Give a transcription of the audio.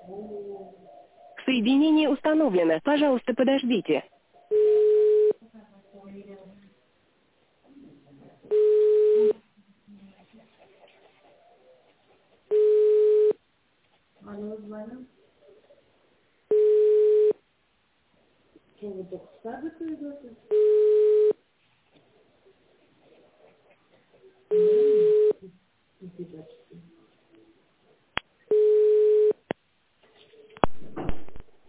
Соединение установлено. Пожалуйста, подождите. Алло, звоню. Что вы только в садик идете? Да, и ты почти.